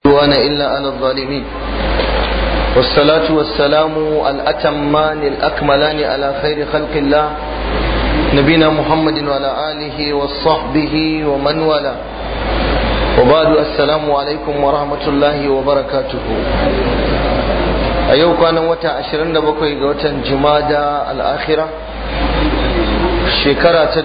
وأنا إلا على الظالمين والصلاة والسلام الأتمان الأكملان على خير خلق الله نبينا محمد وعلى آله وصحبه ومن والاه وبعد السلام عليكم ورحمة الله وبركاته أيوك أنا وتا 27 ga watan Jumada al-Akhirah shekara ta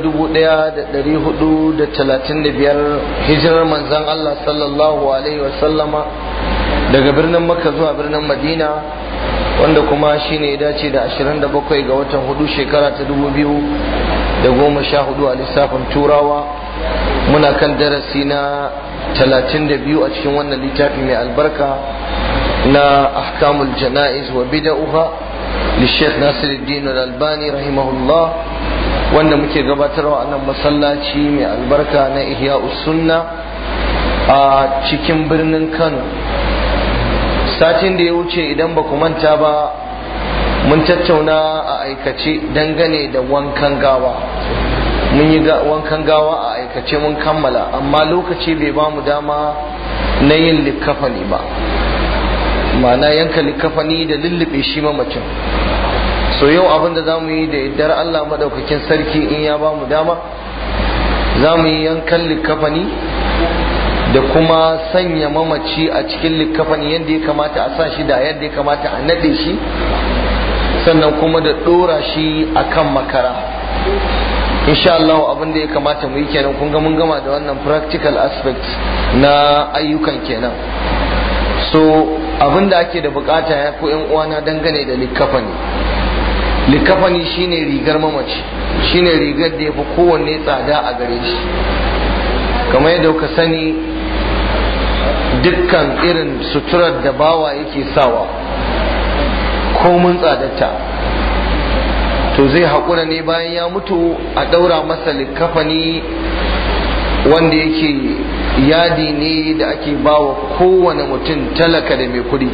1435 hijirar manzon Allah sallallahu alaihi wasallama daga birnin Makka zuwa birnin Madina, wanda kuma shine ya dace da 27 ga watan hudu shekara ta 2014 a lissafin Turawa. Muna kan darasi na 32 a cikin wannan littafi mai albarka na ahkamul jana'iz wa bid'uha li Sheikh Nasiruddin Al-Albani rahimahullah, wanda muke gabatarwa a nan masallaci mai albarka na Ihya'us Sunna a cikin birnin Kano. Satin da ya wuce idan ba ku manta ba, mun tattauna a aikace dangane da wankan gawa. Mun yi wankan gawa a aikace mun kammala, amma lokaci bai ba mu dama na yin likkafani ba, ma'ana yanka likkafani da lullube shi mamacin. So yau abin da za mu yi da iddar Allah madaukakin sarki in ya ba mu dama, za mu yi yankan likkafani da kuma sanya mamaci a cikin likkafani yadda ya kamata a sa shi da yadda ya kamata a nade shi, sannan kuma da dora shi akan makara. Insha Allah abin da ya kamata mu yi kenan. Kun ga mun gama da wannan practical aspect na ayyukan kenan. So abin da ake da bukata ya ko yan uwana dangane da likkafani. Likkafani shine rigar mamaci, shine rigar da ya fi kowanne tsada a gare shi. Kamar yadda kuka sani, dukkan irin suturar da bawa yake sawa komun tsadarta, to zai haƙura ne bayan ya mutu a ɗaura masa likkafani wanda yake yadi ne da ake bawa kowane mutum, talaka da mai kuɗi.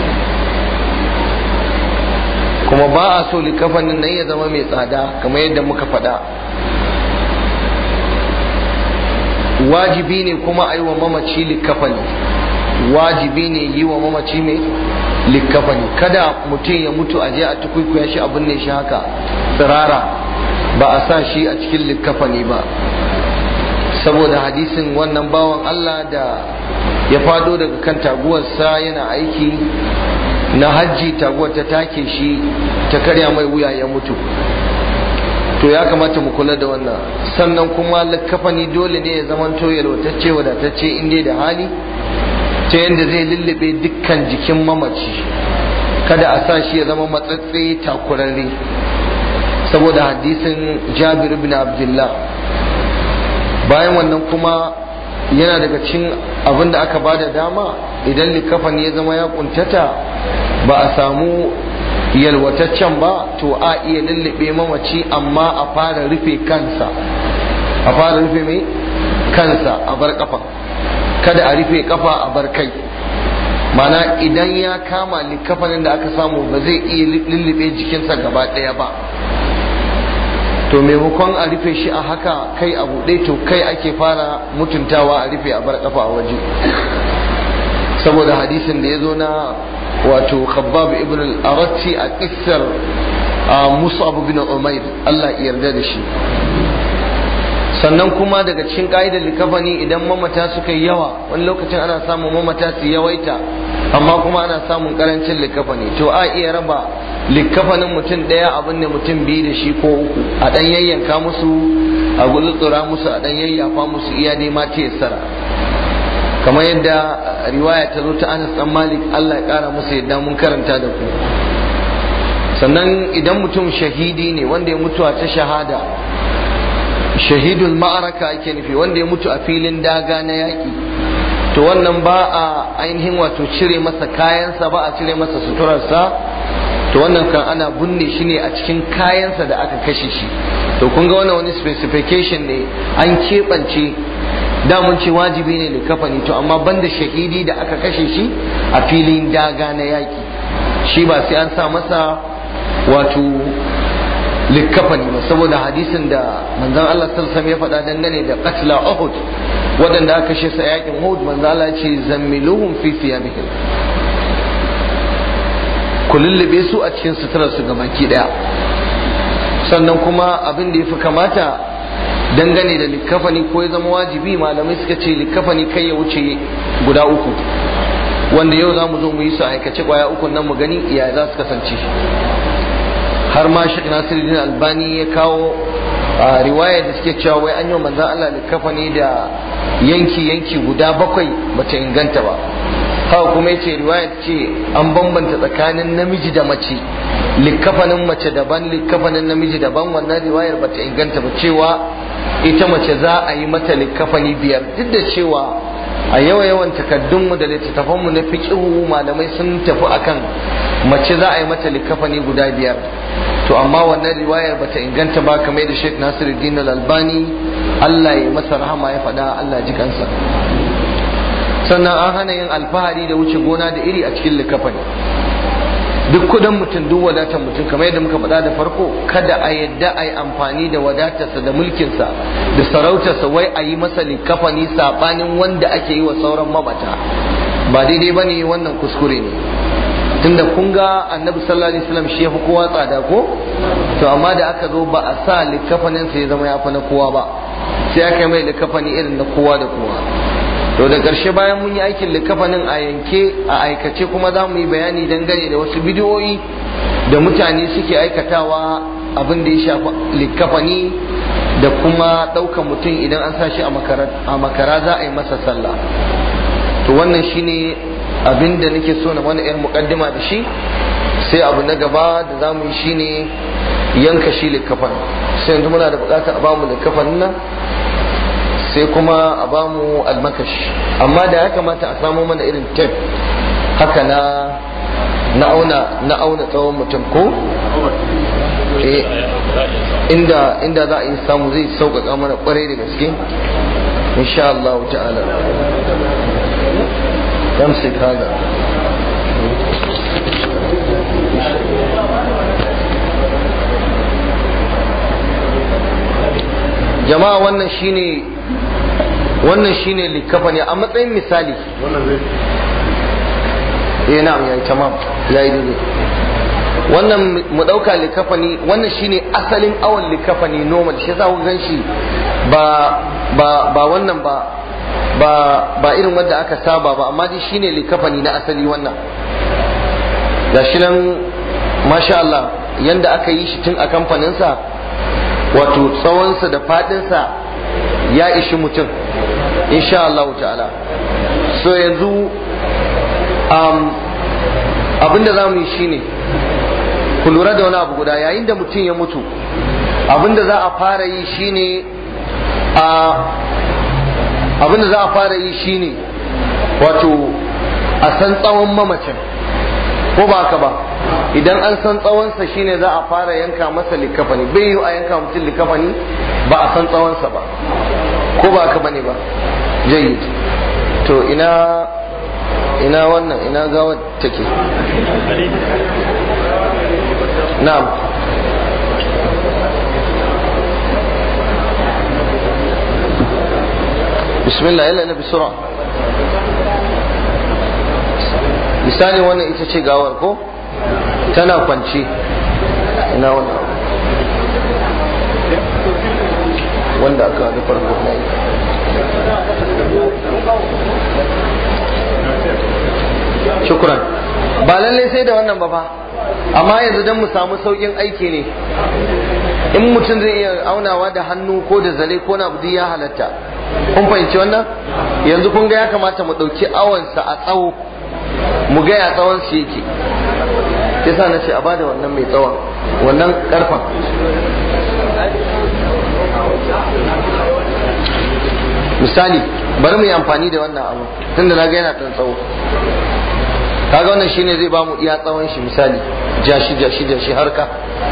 Kuma ba a so likafanin nan ya zama mai tsada kamar yadda muka faɗa. Wajibi ne kuma a yi wa mamaci likafani, wajibi ne yi wa mamaci mai likafani. Kada mutum ya mutu a je a tukuikuya shi a binne shi haka tsirara, ba a sa shi a cikin likafani ba, saboda hadisin wannan bawan Allah da ya fado daga kan taguwarsa yana aiki na hajji, taguwar ta take shi ta karya mai wuya ya mutu. To ya kamata mu kula da wannan. Sannan kuma likafani dole ne ya zamanto yalwatacce, wadatacce inda da hali, ta yadda zai lullube dukkan jikin mamaci, kada a sa shi ya zama matsatse takurarre, saboda hadisin Jabir ibn Abdullah. Bayan wannan kuma yana daga cikin abin da aka bada dama, idan likafani ya zama ya kuntata, ba a samu yalwataccen ba, to a iya lullube mamaci, amma a fara rufe kansa, a fara rufe mai kansa, a bar kafa, kada a rufe kafa a bar kai. Mana idan ya kama likafanin da aka samu ba zai iya lullube jikinsa gaba ɗaya ba, to maimakon a rufe shi a haka kai a buɗe, to kai ake fara mutuntawa, a rufe a bar kafa a waje, saboda hadisin da ya zo na wato Khabbab ibn al-Aratti a kissar Mus'ab ibn Umair, Allah ya yarda da shi. Sannan kuma daga cikin ka'idar likafani, idan mamata suka yi yawa, wani lokacin ana samun mamata su yawaita, amma kuma ana samun karancin likafani, to a iya raba likafanin mutum ɗaya abin da mutum biyu da shi ko uku, a ɗan yayyanka musu, a gutsutsura musu, a ɗan yayyafa musu, iya dai ma ta yassara. Kamar yadda riwaya ta zo ta Anas dan Malik, Allah ya kara musu yadda, mun karanta da ku. Sannan idan mutum shahidi ne, wanda ya mutu a ta shahada, shahidul ma'araka ake nufi, wanda ya mutu a filin daga na yaƙi, to wannan ba a ainihin wato cire masa kayansa, ba a cire masa suturarsa, to wannan kan ana binne shi ne a cikin kayansa da aka kashe shi. To kun ga wannan wani specification ne, an keɓance. Da mun ce wajibi ne likafani, to amma banda shahidi da aka kashe shi a filin daga na yaƙi, shi ba sai an sa masa wato likkafani ba, saboda hadisin da manzon Allah sallallahu alaihi wasallam ya faɗa dangane da qatla Uhud, waɗanda aka kashe su a yakin Uhud, manzon Allah ya ce zammiluhum fi thiyabihim, ku lullube su a cikin suturar su gabaki daya. Sannan kuma abin da yafi kamata dangane da likkafani ko ya zama wajibi, malamai suka ce likkafani kai ya wuce guda uku, wanda yau za mu zo mu yi su aikace kwaya uku nan mu gani iya za su kasance. Har ma Sheikh Nasiruddin Albani ya kawo riwaya da suke cewa wai an yi manzon Allah likkafani da yanki guda 7 bata inganta ba. Haka kuma yace riwaya ce an bambanta tsakanin namiji da mace, likkafanin mace daban likkafanin namiji daban, wannan riwayar bata inganta ba, cewa ita mace za a yi mata likkafani 5, duk da cewa a yawan takaddunmu da littattafanmu na fiqhu malamai sun tafi akan mace za a yi mata likkafani guda 5, to amma wannan riwayar bata inganta ba, kamar da Sheikh Nasiruddin Al-Albani Allah ya masa rahama ya faɗa, Allah ji kansa. Sannan an hana yin alfahari da wuce gona da iri a cikin likkafani. Duk kudin mutum, duk wadatar mutum, kamar yadda muka faɗa da farko, kada a yadda a yi amfani da wadatarsa da mulkinsa da sarautarsa wai a yi masa likkafani saɓanin wanda ake yi wa sauran mamata. Ba daidai ba ne, wannan kuskure ne. Tunda kun ga annabi sallallahu alaihi wasallam shi ya fi kowa tsada ko, to amma da aka zo ba a sa likkafanin sa ya zama ya fi na kowa ba, sai aka yi mai likkafani irin na kowa da kowa. To da ƙarshe bayan mun yi aikin likkafanin a yanke a aikace, kuma za mu yi bayani dangane da wasu bidiyoyi da mutane suke aikatawa, abin da ya shafi likkafani da kuma ɗaukan mutum idan an sa shi a makara za a yi masa sallah. To wannan shine abin da nake so na mana yar mukaddima da shi. Sai abu na gaba da za mu yi shine yanka shi likkafan. Sai yanzu muna da bukatar a bamu likkafanin nan, sai kuma a bamu almakashi, amma da ya kamata a samu mana irin tape haka na auna tsawon mutum ko inda za a yi samu zai sauƙaƙa mana ƙwarai da gaske insha Allah ta'ala. يمسك هذا jama'a, wannan shine likkafani a matsayin misali. Na'am, yayi tamam, yayi daidai. Wannan mu dauka likkafani, wannan shine asalin awon likkafani normal, shi za ku gan shi ba wannan ba irin wanda aka saba ba, amma dai shine likafani na asali. wannan gashi nan masha Allah yanda aka yi shi tun a kamfaninsa, wato tsawonsa da fadinsa ya ishi mutum insha Allah ta'ala. So yanzu abinda za mu yi shine ku lura da wani abu guda, yayin da mutum ya mutu abinda za a fara yi shine wato a san tsawon mamacin, ko ba haka ba? Idan an san tsawonsa shine za a fara yanka masa likafani. Bai yi a yanka mutum likafani ba a san tsawonsa ba, ko ba haka bane ba? Jayyid. To ina wannan ina gawar take? Na'am. Bismillah, yalla bisura. Misali wannan ita ce gawar ko? Tana kwance. Ina wannan wanda aka da farko na yi. Shukran. Ba lalle sai da wannan ba fa, amma yanzu dan mu samu saukin aiki ne, in mutum zai iya aunawa da hannu ko da zale ko na abu ya halatta. Kun fahimci wannan? Yanzu kun ga ya kamata mu ɗauki awansa a tsawo, mu ga ya tsawon shi yake. Yasa na ce a bada wannan mai tsawon, wannan karfan. Misali, bari mu yi amfani da wannan abu, tunda na ga yana ɗan tsawo. Kaga wannan shine zai bamu iya tsawon shi, misali jashi harka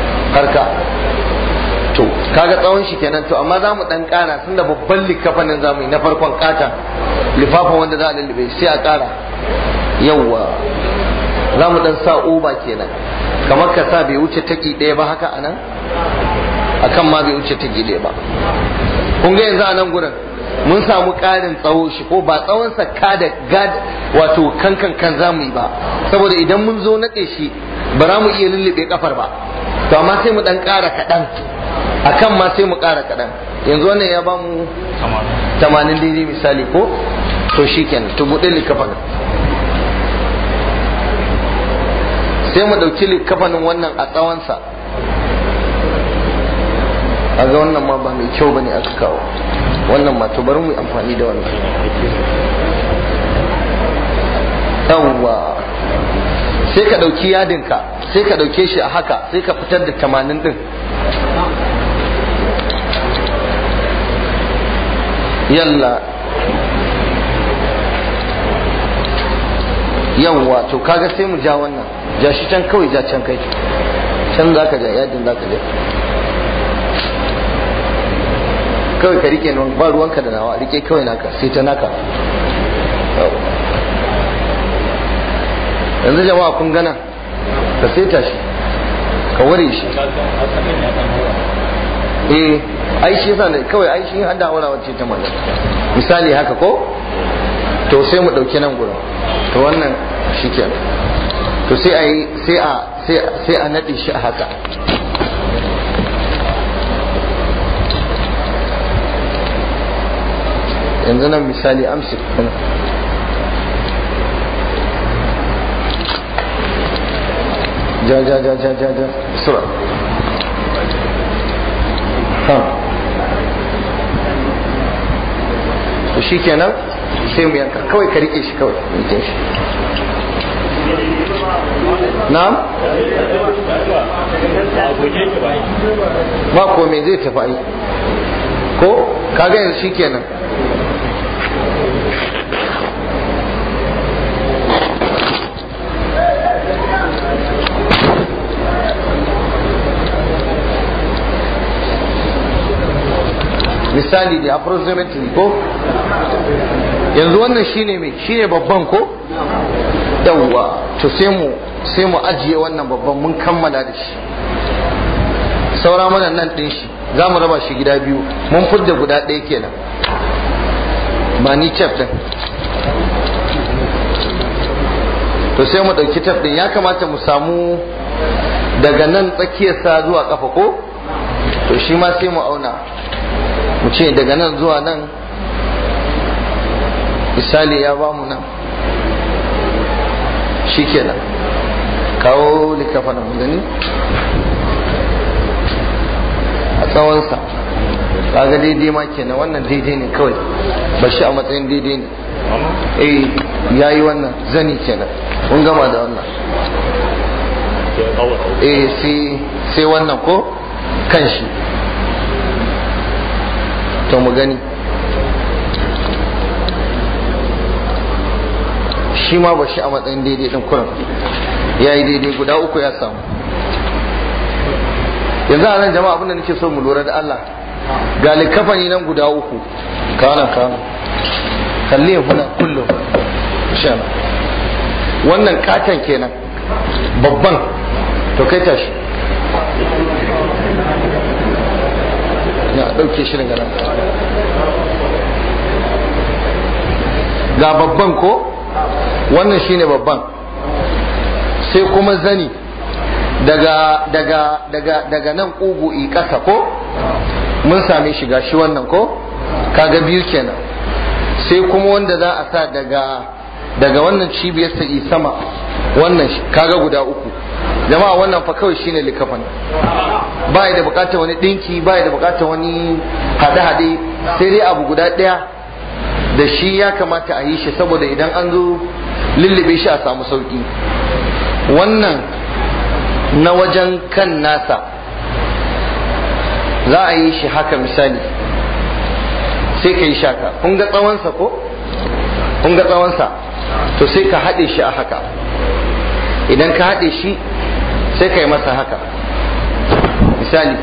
to kaga tsawon shi kenan. To amma za mu dan kara, tunda babban likafanin zamu yi na farkon kata lifafan wanda za a lullube sai a kara, yawwa za mu dan sa uba kenan, kamar ka sa bai wuce taki ɗaya ba haka anan, akan ma bai wuce taki ɗaya ba. kun ga yanzu a nan gurin mun samu ƙarin tsawo shi, ko ba tsawon sa ka da gad wato kan za mu yi ba, saboda idan mun zo naɗe shi ba za mu iya lullube kafar ba, to amma sai mu ɗan ƙara kaɗan, akan ma sai mu ƙara kaɗan. yanzu wannan ya ba mu 80 daidai misali ko, to shi kenan to buɗe likafanin, sai mu ɗauki likafanin wannan a tsawonsa. a ga wannan ma ba mai kyau bane aka kawo wannan ma, to bari mu yi amfani da wannan. yawwa sai ka ɗauki yadinka, sai ka ɗauke shi a haka, sai ka fitar da 80 ɗin. yalla yawwa to kaga sai mu ja wannan, ja shi can kawai, ja can kai can za ka ja yadin, za ka ja kawai ka rike nan, ba ruwanka da nawa, rike kawai naka, sai ta naka. yanzu jama'a kun gana, ka saita shi, ka ware shi. Ai shi yasa kawai ai shi hada aura wacce ta mallan misali haka ko, to sai mu dauki nan gurin, to wannan shikenan, to sai a nade shi a haka. yanzu nan misali amsik ɗin ja sura to shi kenan sai mu yanka, kawai ka rike shi, kawai rike shi. na'am ba ko me zai tafi ko kaga yanzu shi kenan. misali da approximately ko yanzu wannan shine babban ko, yawwa to sai mu ajiye wannan babban, mun kammala da shi. saura mana nan din shi, za mu raba shi gida biyu, mun fidda guda ɗaya kenan, ba ni chef din. to sai mu ɗauki taf din, ya kamata mu samu daga nan tsakiyarsa zuwa kafa ko, to shi ma sai mu auna, mu ce daga nan zuwa nan misali ya ba mu nan, shi kenan kawo likafanin mu gani a tsawonsa, kaga daidai ma kenan, wannan daidai ne kawai, ba shi a matsayin daidai ne. yayi wannan zani kenan, mun gama da wannan. sai wannan ko kan shi, to mu gani shi ma ba shi a matsayin daidai din kuran, ya yi daidai, guda uku ya samu. yanzu a nan jama'a abinda nake so mu lura da Allah, ga likafani nan guda uku, kana kalli huna kullum wannan katon kenan babban, to kai tashi ya dauke shi daga nan, ga babban ko, wannan shine babban, sai kuma zani daga nan kugu i kasa ko, mun same shi gashi wannan ko, kaga biyu kenan. sai kuma wanda za a sa daga wannan cibiyar ta i sama, wannan kaga guda uku. jama'a wannan fa kawai shine likafan, ba da bukatar wani dinki, ba da bukatar wani hade-hade, sai dai abu guda daya da shi ya kamata a yi shi, saboda idan an zo lullube shi a samu sauki. wannan na wajen kan nasa za a yi shi haka misali, sai ka yi shaka, kun ga tsawonsa ko? kun ga tsawonsa, to sai ka haɗe shi a haka. idan ka haɗe shi sai ka yi masa haka misali,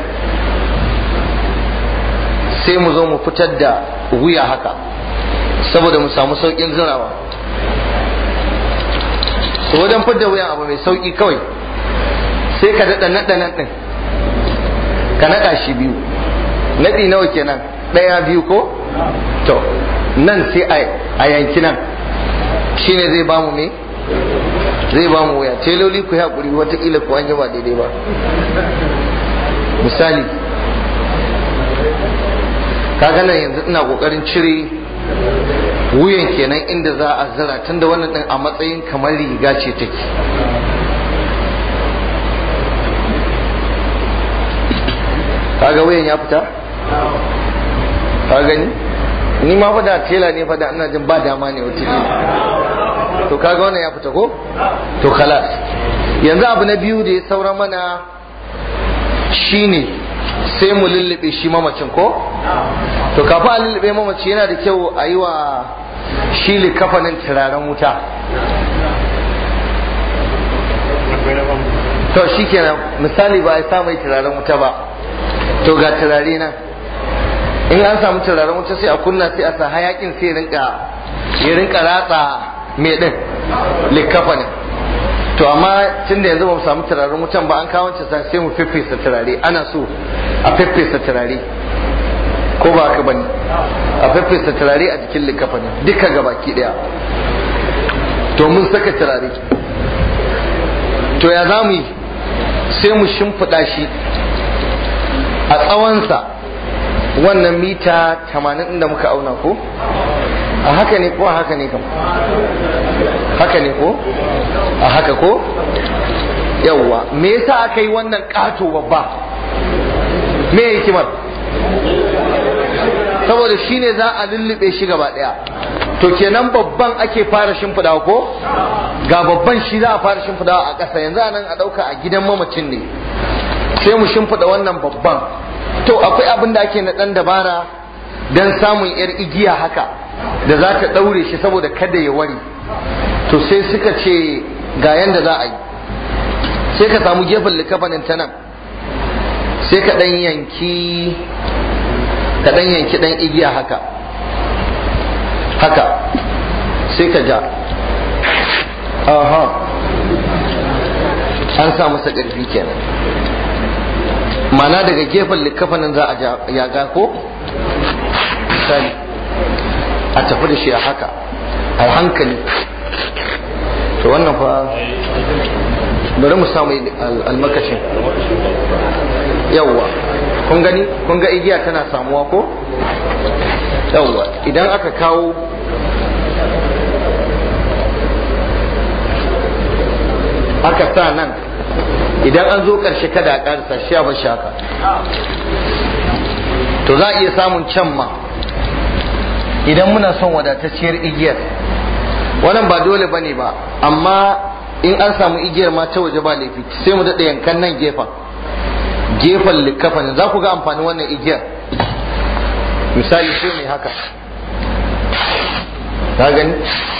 sai mu zo mu fitar da wuya haka, saboda mu samu sauƙin zirawa. to wajen fitar da wuyan abu mai sauƙi kawai, sai ka daɗa naɗa nan ɗin, ka naɗa shi biyu, naɗi nawa kenan, ɗaya biyu ko? To nan sai a yanki nan, shine zai bamu me? Zai bamu wuya. Teloli ku haƙuri, wataƙila ku an yi ba daidai ba. Misali, kaga nan yanzu ina ƙoƙarin cire wuyan kenan inda za a zira, tunda wannan ɗin a matsayin kamar riga ce take. Kaga wuyan ya fita? Ka gani? Ni ma fada tela ne fada, ina jin ba dama ne wata ne. To kaga wannan ya fita ko? To khalas. Yanzu abu na biyu da ya saura mana shine sai mu lullube shi mamacin ko? To kafin a lullube mamaci yana da kyau a yi wa shi likafanin turaren wuta. To shi kenan, misali ba a sa mai turaren wuta ba, to ga turare nan, in an samu turaren wuta sai a kunna, sai a sa hayakin sai ya rinka ratsa mai din likafanin. To amma tun da yanzu ba mu samu turaren wutan ba, an kawo wancan sai mu feffesa turare. Ana so a feffesa turare, ko ba haka bane? A feffesa turare a jikin likafanin duka gabaki daya. To mun saka turare, to ya za mu yi? Sai mu shimfiɗa shi a tsawonsa wannan mita 80 da muka auna ko? A haka ne ko a haka ne kam? Haka ne ko? A haka ko? Yawwa, me yasa aka yi wannan ƙato babba? Me hikimar? Saboda shi ne za a lullube shi gaba ɗaya. To kenan babban ake fara shimfiɗawa ko? Ga babban shi za a fara shimfiɗawa a ƙasa. Yanzu a nan a ɗauka a gidan mamacin ne, sai mu shimfiɗa wannan babban. To akwai abin da ake na ɗan dabara don samun 'yar igiya haka da za ta ɗaure shi saboda kada ya wari. To sai suka ce ga yanda za a yi, sai ka samu gefen likafanin ta nan, sai ka ɗan yanki ɗan igiya haka sai ka ja. Aha, an sa masa ƙarfi kenan, mana daga gefen likafanin za a yaga ko? Misali a tafi da shi a haka a hankali. To wannan fa bari mu samu almakashin. Yawwa, kun gani, kun ga igiya tana samuwa ko? Yawwa, idan aka kawo aka sa nan, idan an zo ƙarshe kada a ƙarsa shi a bashi haka. To za a iya samun can ma idan muna son wadatacciyar igiyar. Wannan ba dole bane ba, amma in an samu igiyar ma ta waje ba laifi, sai mu daɗa yankan nan gefen likafanin. Za ku ga amfanin wannan igiyar. Misali sai mai haka, ta gani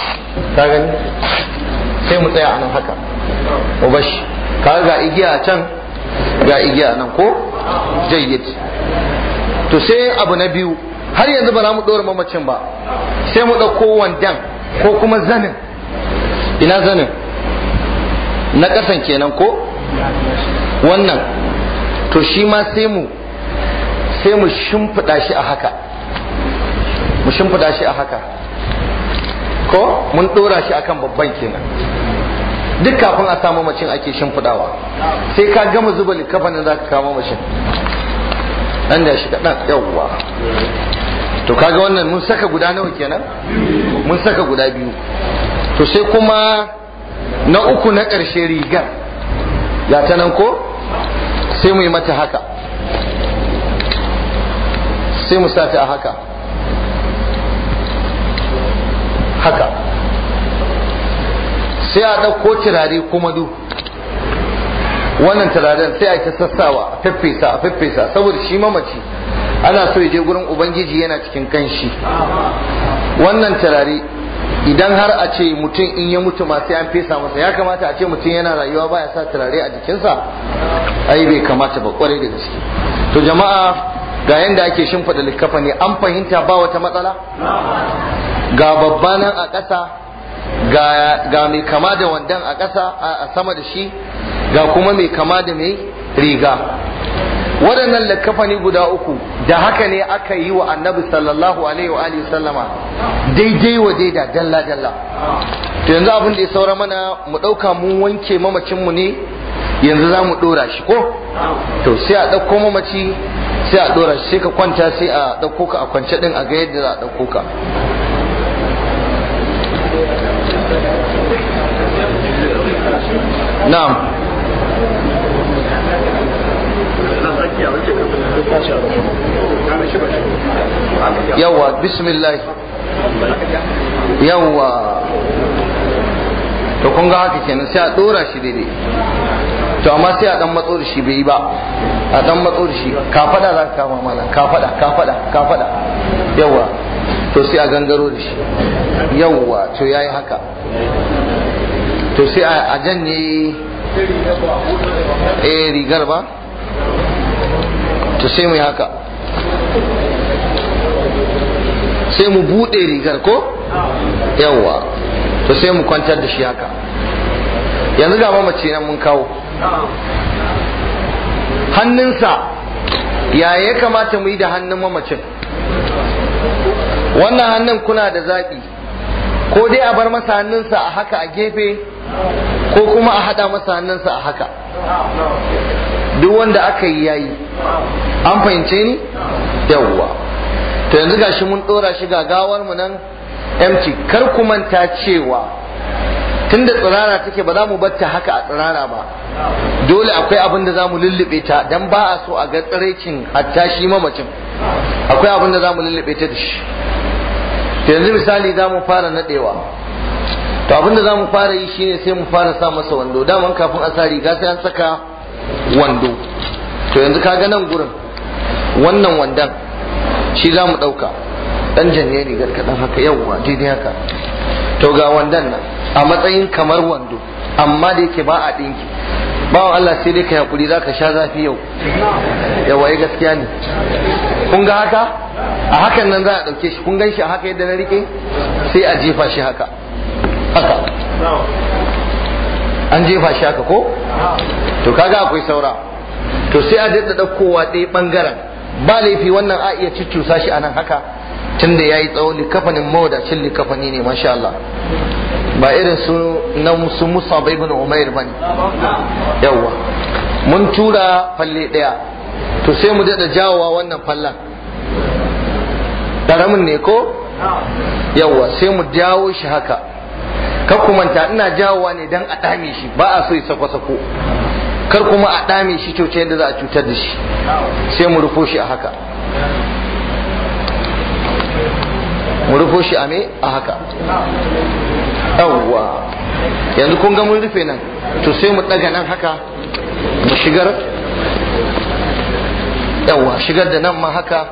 sai mu tsaya a nan haka, mu bashi. Kaga ga igiya a can, ga igiya nan ko? Jayyid. To sai abu na biyu, har yanzu ba za mu ɗora mamacin ba, sai mu ɗauko wandan ko kuma zanin. Ina zanin? Na ƙasan kenan ko? Wannan. To shi ma sai mu shimfiɗa shi a haka. Mu shimfiɗa shi a haka. Ko? Mun ɗora shi akan babban kenan. Duk kafin a samu mamacin ake shimfiɗawa. Sai ka gama zuba likafanin za ka kawo mamacin. Ɗan da shi kaɗan, yawwa. To kaga wannan mun saka guda nawa kenan? Mun saka guda biyu. To sai kuma na uku na ƙarshe rigar, ya ta nan ko? Sai mu yi mata haka, sai mu sa ta a haka sai a ɗauko turare kuma wannan turaren sai a ta sassawa a feffesa saboda shi mamaci ana so ya je gurin ubangiji yana cikin kanshi. Wannan turare idan har a ce mutum in ya mutu ma sai an fesa masa, ya kamata a ce mutum yana rayuwa baya sa turare a jikinsa? Ai bai kamata ba, kwarai da gaske. To jama'a, ga yanda ake shimfiɗa likafani, an fahimta ba wata matsala? Ga babba nan a ƙasa, ga mai kama da wandan a ƙasa a sama da shi, ga kuma mai kama da mai riga. Waɗannan likkafani guda uku da haka ne aka yi wa annabi sallallahu alaihi wa alihi sallama daidai wa daida dalla dalla. To yanzu abin da ya saura mana mu ɗauka mun wanke mamacin mu ne, yanzu za mu ɗora shi ko? To sai a ɗauko mamaci sai a ɗora shi, sai ka kwanta sai a ɗauko ka a kwance ɗin a ga yadda za a ɗauko ka. Na'am. Yawwa bismillah. Yawwa. To kun ga haka kenan sai a ɗora shi daidai. To amma sai a dan matso da shi bai yi ba, a dan matso da shi kafada za ka kama mana, kafada yawa, to sai a gangaro da shi yawa, to yayi haka, to sai a janye rigar ba, to sai mu yi haka, sai mu bude rigar ko yawa, to sai mu kwantar da shi haka. Yanzu ga mamaci nan mun kawo hannunsa, ya kamata mu yi da hannun mamacin? Wannan hannun kuna da zaɓi, ko dai a bar masa hannunsa a haka a gefe, ko kuma a haɗa masa hannunsa a haka, duk wanda aka yi yayi. An fahimce ni? Yawwa. To yanzu gashi mun ɗora shi ga gawar mu nan empty. Kar ku manta cewa tunda tsirara take ba za mu batta haka a tsirara ba, dole akwai abin da za mu lullube ta, dan ba a so a ga tsiraicin hatta shi mamacin, akwai abin da za mu lullube ta da shi. Yanzu misali za mu fara nadewa, to abin da za mu fara yi shine sai mu fara sa masa wando, daman kafin a sa riga sai an saka wando. To yanzu kaga nan gurin wannan wandan shi za mu ɗauka, ɗan janye rigar kaɗan haka, yawwa daidai haka. To ga wandan nan a matsayin kamar wando, amma da yake ba a ɗinki, bawan Allah sai dai ka hakuri, za ka sha zafi yau, yawa ya gaskiya ne. Kun ga haka? A hakan nan za a ɗauke shi, kun gan shi a haka yadda na rike, sai a jefa shi haka, haka an jefa shi haka ko? To kaga akwai saura, to sai a daɗa ɗaukowa ɗaya ɓangaren, ba laifi wannan a iya cuccusa shi a nan haka, tunda ya yi tsawo. Likafanin mawadacin likafani ne masha Allah, ba irin su Mus'ab ibn Umair bane. Yawwa mun tura falle daya, to sai mu dada jawowa wannan fallan, karamin ne ko? Yawwa sai mu jawo shi haka, kar ku manta ina jawowa ne dan a dame shi, ba a so ya sako-sako, kar kuma a dame shi to yadda za a cutar da shi. Sai mu rufo shi a haka, mu rufo shi a me a haka. Yawwa yanzu kun ga mun rufe nan, to sai mu daga nan haka mu shigar, yawwa shigar da nan ma haka,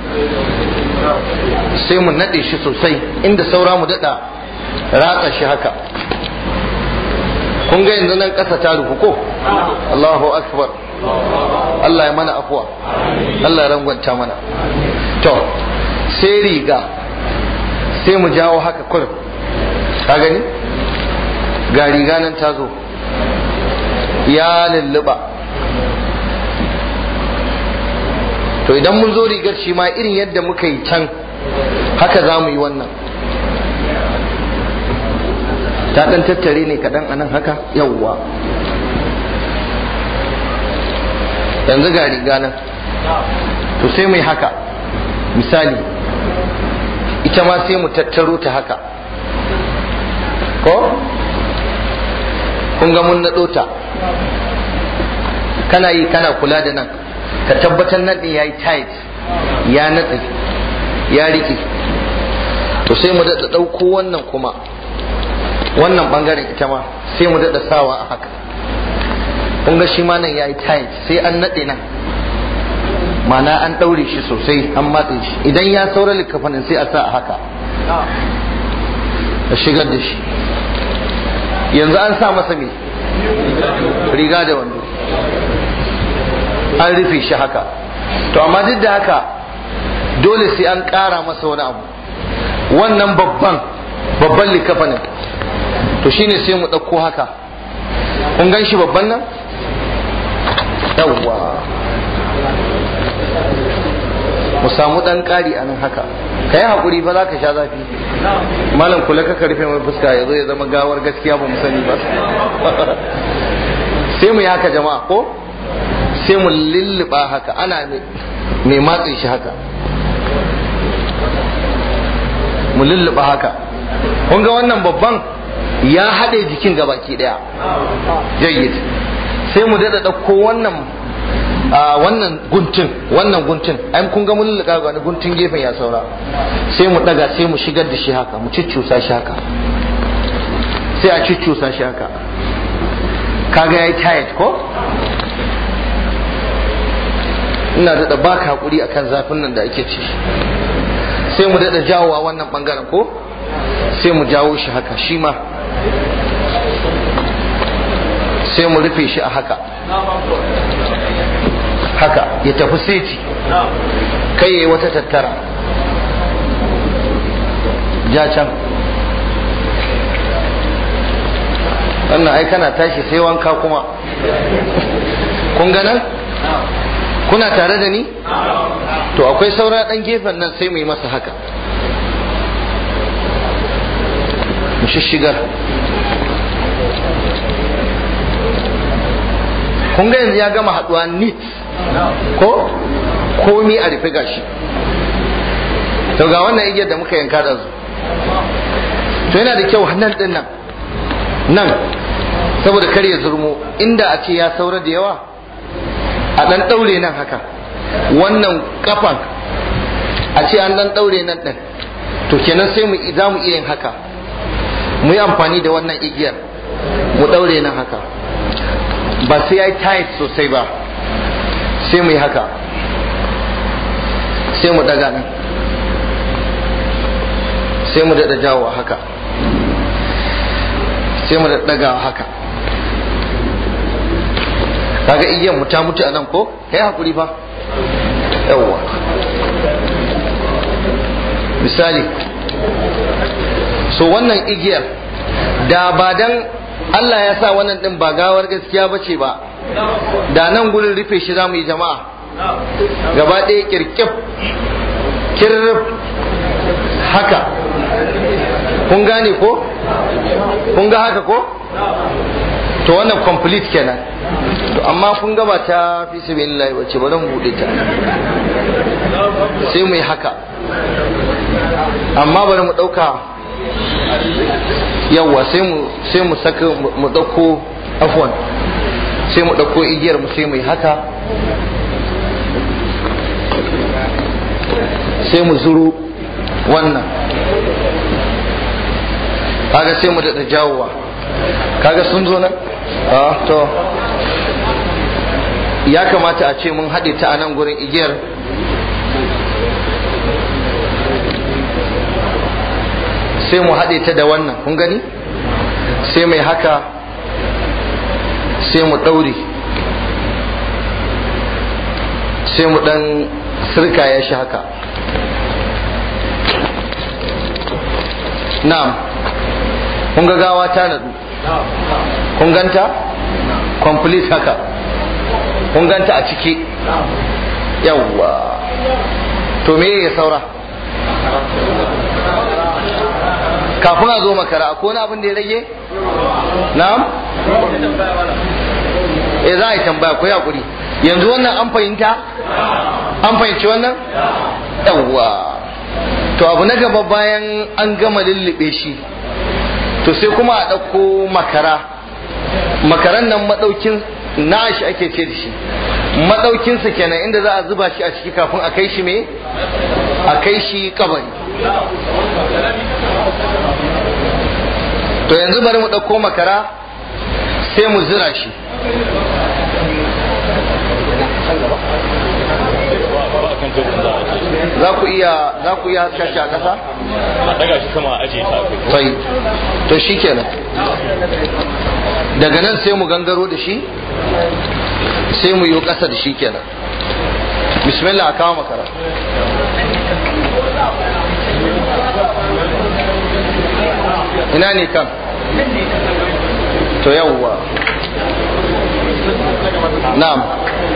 sai mu nade shi sosai, inda saura mu dada ratsa shi haka. Kun ga yanzu nan ƙasa ta rufu ko? Allahu akbar, Allah ya mana afuwa, Allah ya rangwanta mana. To sai riga, sai mu jawo haka kurum, ka gani ga riga nan ta zo ya lulluɓa. To idan mun zo rigar shi ma irin yadda muka yi can haka za mu yi wannan, ta ɗan tattare ne kaɗan anan haka, yawwa. Yanzu ga riga nan, to sai mu yi haka misali, ita ma sai mu tattaro ta haka ko? Kun ga mun naɗo ta, kana yi kana kula da nan, ka tabbatar nan ɗin ya yi tight, ya natsi, ya riƙe. To sai mu daɗa ɗauko wannan kuma, wannan ɓangaren ita ma sai mu daɗa sawa a haka. Kun ga shi ma nan ya yi tight, sai an naɗe nan, mana an ɗaure shi sosai, an matse shi. Idan ya saura likafanin sai a sa a haka, a shigar da shi. Yanzu an sa masa me riga da wando, an rufe shi haka. To amma duk da haka dole sai an ƙara masa wani abu, wannan babban likafanin, to shine sai mu ɗauko haka. Kun gan shi babban nan, yawwa mu samu dan ƙari a nan haka ka yi haƙuri fa za ka sha zafi malam kula ka rufe mai fuska ya zo ya zama gawar gaskiya ba mu sani ba sai mu yi haka jama'a ko sai mu lulluɓa haka ana mai matsin shi haka mu lulluɓa haka kun ga wannan babban ya haɗe jikin gabaki ɗaya jayyid sai mu daɗa ɗauko wannan guntun ai kun ga mun lulluɓa ga wani guntun gefen ya saura sai mu ɗaga sai mu shigar da shi haka mu ciccusa shi haka sai a ciccusa shi haka kaga yayi tight ko ina daɗa baka hakuri akan zafin nan da ake ci sai mu daɗa jawowa wannan bangaren ko sai mu jawo shi haka shi ma sai mu rufe shi a haka ya tafi seti kai yayi wata tattara ja can wannan ai kana tashi sai wanka kuma kun ga nan kuna tare da ni to akwai saura dan gefen nan sai mu yi masa haka mu shishigar kun ga yanzu ya gama haduwa neat ko komi a rufe gashi to ga wannan igiyar da muka yanka da su to yana da kyau nan din nan saboda kar ya zurmo inda a ce ya saura da yawa a dan daure nan haka wannan kafan a ce an dan daure nan din to kenan sai za mu iya yin haka mu yi amfani da wannan igiyar mu daure nan haka ba sai ya yi tight sosai ba sai mu yi haka sai mu daga nan sai mu daɗa jawo haka sai mu daga haka kaga igiyar mu ta mutu a nan ko kai hakuri fa yawwa misali so wannan igiyar da ba dan Allah ya sa wannan din ba gawar gaskiya bace ba da nan gurin rufe shi zamu yi jama'a gaba ɗaya kirkif kirrif haka kun gane ko kun ga haka ko to wannan complete kenan to amma kun ga ba ta fi sabilillah wace bari mu bude ta sai mu yi haka amma bari mu dauka yawa sai mu saka mu dauko afwan sai mu dauko igiyar mu sai mu yi haka sai mu zuru wannan kaga sai mu da jawowa kaga sun zo nan to ya kamata a ce mun haɗe ta a nan gurin igiyar sai mu haɗe ta da wannan kun gani sai mai haka sai mu ɗaure sai mu ɗan sirka ya shi haka na'am kun ga gawa ta nadu kun ganta complete haka kun ganta a ciki yawwa to me ya saura kafin a zo makara akwai wani abin da ya rage na'am za a yi tambaya ko ya kuri yanzu wannan an fahimci wannan yawwa to abu na gaba bayan an gama lullube shi to sai kuma a ɗauko makaran nan maɗaukin nashi ake ce da shi maɗaukinsa kenan inda za a zuba shi a ciki kafin a kai shi a kai shi kabari to yanzu bari mu ɗauko makara sai mu zira shi za ku iya shashi a ƙasa? a daga shi sama a ajiye ta sai to shi kenan daga nan sai mu gangaro da shi sai mu yi ƙasa da shi kenan bismillah a kawo makara ina ne kan to yawwa na'am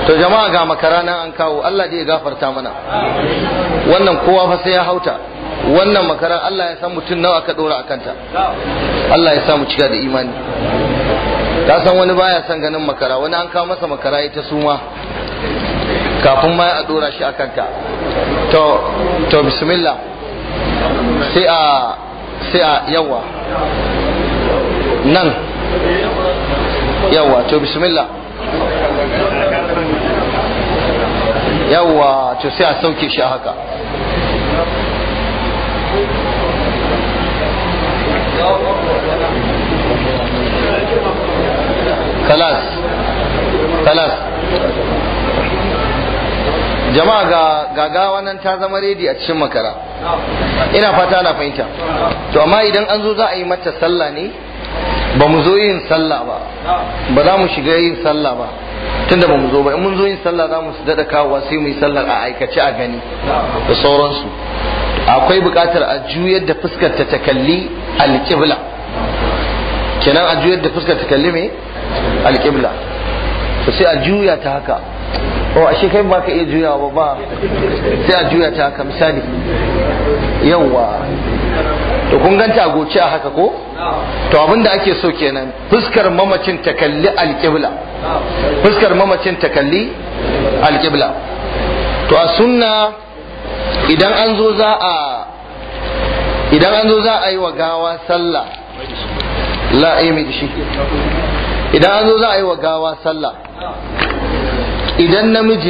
to jama'a ga makara nan an kawo, Allah dai ya gafarta mana. Wannan kowa fa sai ya hauta. Wannan makaran Allah ya san mutum nawa aka dora akanta. Allah ya sa mu cika da imani. Ka san wani baya son ganin makara, wani an kawo masa makara ita suma kafin ma a dora shi akanta. To bismillah. Sai a yawa nan yawa, to bismillah. Yawa, to sai a sauke shi a haka. Kalas jama'a ga gawa nan ta zama redi a cikin makara, ina fata na fahimta. To amma idan an zo za a yi mata sallah ne, ba mu zo yin sallah ba za mu shiga yin sallah ba tunda ba mu zo ba. In mun zo yin sallah za mu daɗa kawowa sai mu yi sallar a aikace a gani da sauransu. Akwai buƙatar a juyar da fuskar ta kalli alƙibla, kenan a juyar da fuskar ta kalli me alƙibla, to sai a juya ta haka. Ashe kai ba ka iya juyawa ba, sai a juya ta haka misali. Yawwa, to kun ganta a goce a haka ko? To abinda ake so kenan, fuskar mamacin ta kalli alƙibla, fuskar mamacin ta kalli alƙibla. To a sunna idan an zo za a yi wa gawa sallah, idan an zo za a yi wa gawa sallah, idan namiji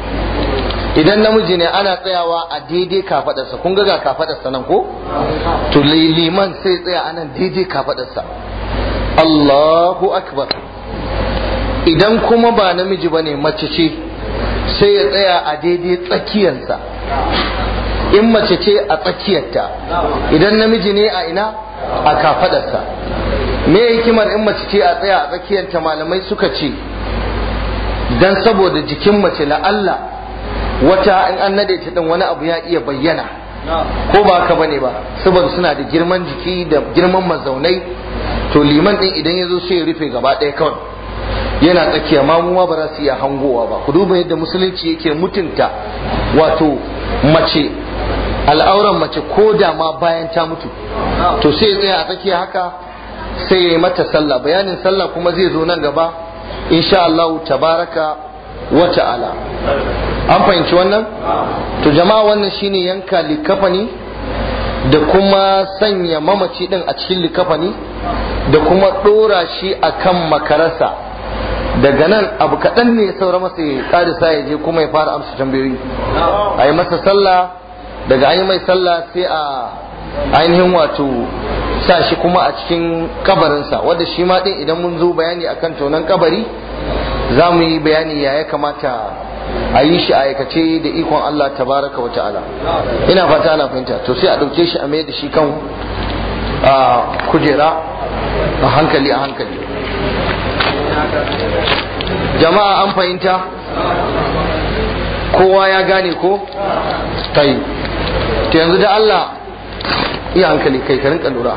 ne ana tsayawa a daidai kafadarsa. Kun ga kafadarsa nan ko? To liman sai tsaya anan daidai kafadarsa. Allahu akbar. Idan kuma ba namiji bane, mace ce, sai ya tsaya a daidai tsakiyarsa. In mace ce a tsakiyarta, idan namiji ne a ina? A kafadarsa. Me hikimar in mace ce a tsaya a tsakiyarta? Malamai suka ce dan saboda jikin mace la'alla wata in an nade ta din wani abu ya iya bayyana, ko ba haka bane ba, saboda suna da girman jiki da girman mazaunai. To liman din idan ya zo sai ya rufe gaba ɗaya kawai, yana tsakiya, mamuwa ba za su iya hangowa ba. Ku duba yadda musulunci yake mutunta wato mace, al'auran mace ko da ma bayan ta mutu. To sai ya tsaya a tsakiya haka, sai ya yi mata sallah. Bayanin sallah kuma zai zo nan gaba insha Allah tabaraka wa ta'ala. An fahimci wannan? To jama'a, wannan shine yanka likafani da kuma sanya mamaci din a cikin likafani da kuma dora shi akan makarasa. Daga nan abu kaɗan ne ya saura masa ya ƙarisa ya je kuma ya fara amsa tambayoyi. A yi masa sallah, daga an yi mai sallah sai a ainihin wato sa shi kuma a cikin kabarinsa, wanda shi ma din idan mun zo bayani akan tonon kabari za mu yi bayani ya kamata a yi shi a aikace da ikon Allah tabaraka wa ta'ala. Ina fata ana fahimta. To sai a ɗauke shi a mai da shi kan kujera a hankali a hankali. Jama'a an fahimta? Kowa ya gane ko? Tai. To yanzu da Allah iya hankali, kai ka rinka lura.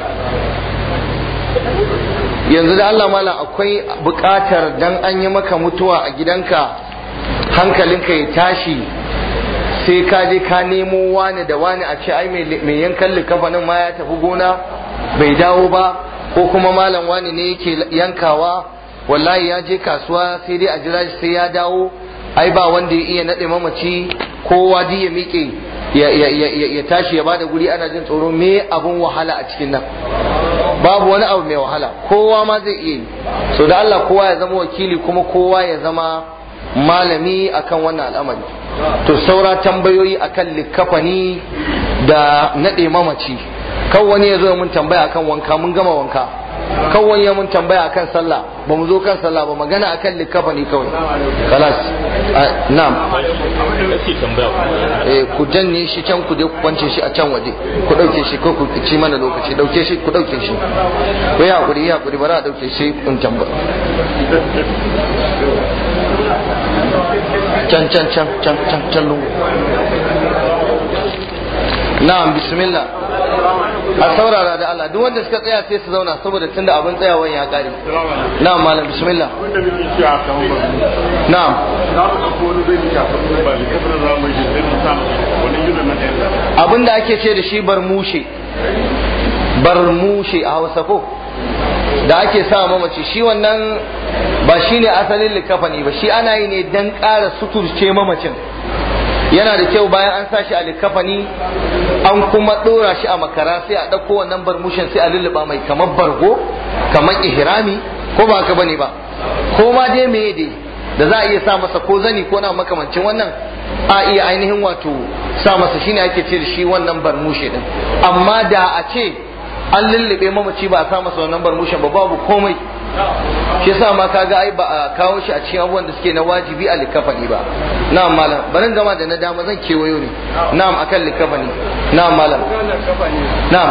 Yanzu da Allah malam, akwai buƙatar dan an yi maka mutuwa a gidanka hankalinka ya tashi sai ka je ka nemo wani da wani a ce ai mai yankan likafanin ma ya tafi gona bai dawo ba, ko kuma malam wani ne yake yankawa wallahi ya je kasuwa sai dai a jira shi sai ya dawo, ai ba wanda ya iya naɗe mamaci, kowa dai ya miƙe ya tashi ya bada guri, ana jin tsoro. Me abun wahala a cikin nan? Babu wani abu mai wahala, kowa ma zai iya yi. So da Allah kowa ya zama wakili, kuma kowa ya zama malami akan wannan al'amari. To saura tambayoyi akan likafani da naɗe mamaci. Kan wani ya zo mun tambaya akan wanka, mun gama wanka. Kan wani ya mun tambaya akan sallah, ba mu zo kan sallah ba, magana akan likafani kawai. Kalas. Na'am. Ku janye shi can, ku je ku kwance shi a can waje, ku dauke shi ko ku ci mana lokaci, dauke shi, ku dauke shi. Ku yi hakuri bara a dauke shi in tambaya. Can lungu. Na'am, bismillah. a saurara da Allah duk wanda suka tsaya sai su zauna saboda tunda abin tsayawan ya kare na'am malam bismillah na'am abin da ake ce da shi barmushe a Hausa ko da ake sa mamaci shi wannan ba shi ne asalin likafani ba shi ana yi ne don ƙara suturce mamacin yana da kyau bayan an sa shi a likafani an kuma ɗora shi a makara sai a ɗauko wannan barmushin sai a lulluɓa mai kamar bargo kamar ihrami ko ba haka bane ba ko ma dai meye dai da za a iya sa masa ko zani ko na makamancin wannan a iya ainihin wato sa masa shine ake ce da shi wannan barmushe din amma da a ce an lullube mamaci ba a sa masa wannan barmushin ba babu komai shi yasa ma kaga ai ba a kawo shi a cikin abubuwan da suke na wajibi a likafani ba na'am malam barin gama da na dama zan kewayo ne na'am akan likafani na'am malam na'am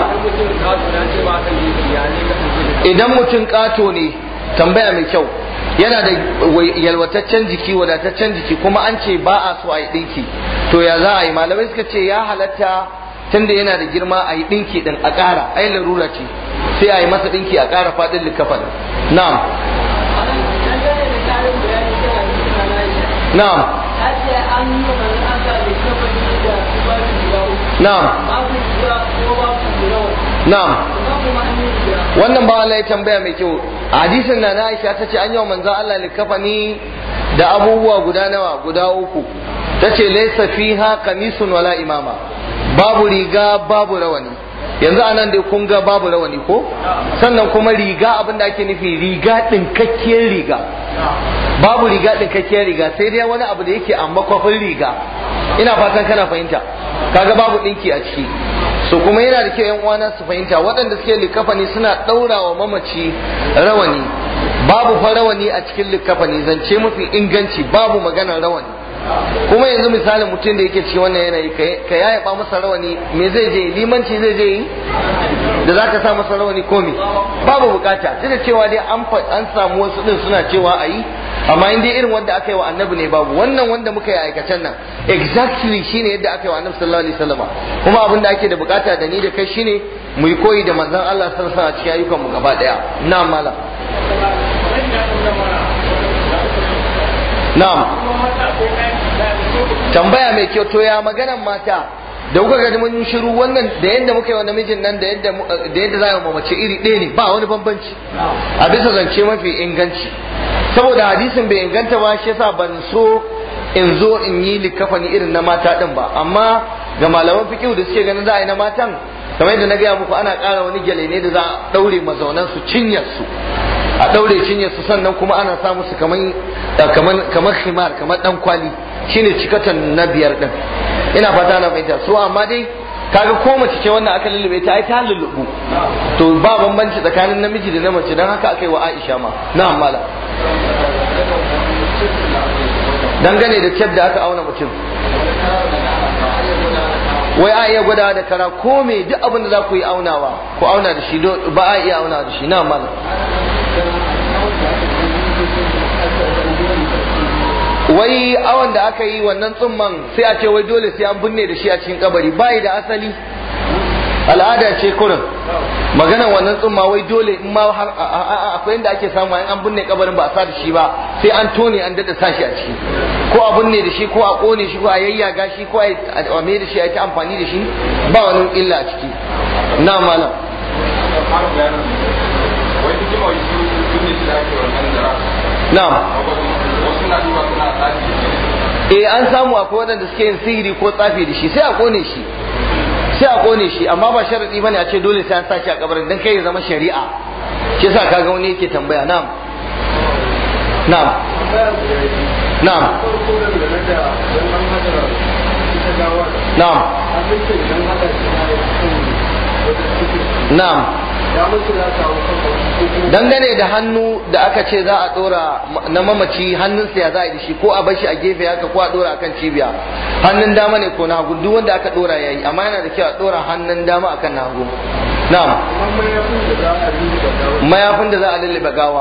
idan mutum kato ne tambaya mai kyau yana da yalwataccen jiki wadataccen jiki kuma an ce ba a so a yi dinki to ya za a yi malamai suka ce ya halatta tunda yana da girma a yi dinki din a ƙara ai larura ce sai a yi masa dinki a ƙara faɗin likafan na'am na'am na'am na'am wannan ba Allah ya tambaya mai kyau a hadisin na Aisha ta ce an yi wa manzo Allah likafani da abubuwa guda nawa guda uku ta ce laysa fiha qamisun wala imama babu riga babu rawani yanzu anan dai kun ga babu rawani ko sannan kuma riga abin da ake nufi riga dinkakkiyar riga babu riga dinkakkiyar riga sai dai wani abu da yake a makwafin riga ina fatan kana fahimta kaga babu dinki a ciki so kuma yana da kyau yan uwana su fahimta waɗanda suke likafani suna ɗaura wa mamaci rawani babu fa rawani a cikin likafani zance mafi inganci babu maganar rawani kuma yanzu misalin mutum da yake cikin wannan yanayi ka yayaba masa rawani me zai je limanci zai je yi da za ka sa masa rawani komi babu bukata duk da cewa dai an samu wasu din suna cewa a yi amma in dai irin wanda aka yi wa annabi ne babu wannan wanda muka yi aikacen nan exactly shine yadda aka yi wa annabi sallallahu alaihi wasallam kuma abin da ake da bukata da ni da kai shine mu yi koyi da manzon Allah sallallahu alaihi wasallam a cikin ayyukan mu gaba daya na'am malam na'am tambaya mai kyau to ya maganan mata da kuka ga mun shiru wannan da yadda muka yi wa namijin nan da yadda za mu mace iri ɗaya ne ba wani bambanci a bisa zance mafi inganci saboda hadisin bai inganta ba shi yasa ban so in zo in yi likafani irin na mata din ba amma ga malaman fiqh da suke ganin za a yi na matan kamar yadda na gaya muku ana ƙara wani gyale ne da za a ɗaure mazaunan su cinyar su a ɗaure cinyar su sannan kuma ana sa musu kamar khimar kamar dan kwali shine cikatan na biyar din ina fata na fahimta so amma dai kaga ko mace ce wannan aka lullube ta ai ta lullubu to ba bambanci tsakanin namiji da na mace dan haka aka yi wa Aisha ma na'am mala dangane da kyar da aka auna mutum wai a iya gwada da kara ko me duk abin da za ku yi aunawa ku auna da shi ba a iya auna da shi na'am mala wai awon da aka yi wannan tsumman sai a ce wai dole sai an binne da shi a cikin kabari bai da asali al'ada ce kurin maganan wannan tsumma wai dole in ma har akwai inda ake samu an binne kabarin ba a sa da shi ba sai an tone an dada sa shi a ciki ko a binne da shi ko a kone shi ko a yayyaga shi ko a mai da shi a ta amfani da shi ba wani illa a ciki na malam na'am an samu akwai waɗanda suke yin sihiri ko tsafi da shi sai a kone shi amma ba sharadi bane a ce dole sai an sa shi a kabarin dan kai ya zama shari'a shi yasa kaga wani yake tambaya na'am na'am na'am na'am na'am dangane da hannu da aka ce za a dora na mamaci hannunsa ya za a yi shi ko a bashi a gefe haka ko a dora akan cibiya hannun dama ne ko na hagu duk wanda aka dora yayi amma yana da kyau a dora hannun dama akan na hagu na'am mayafin da za a lullube gawa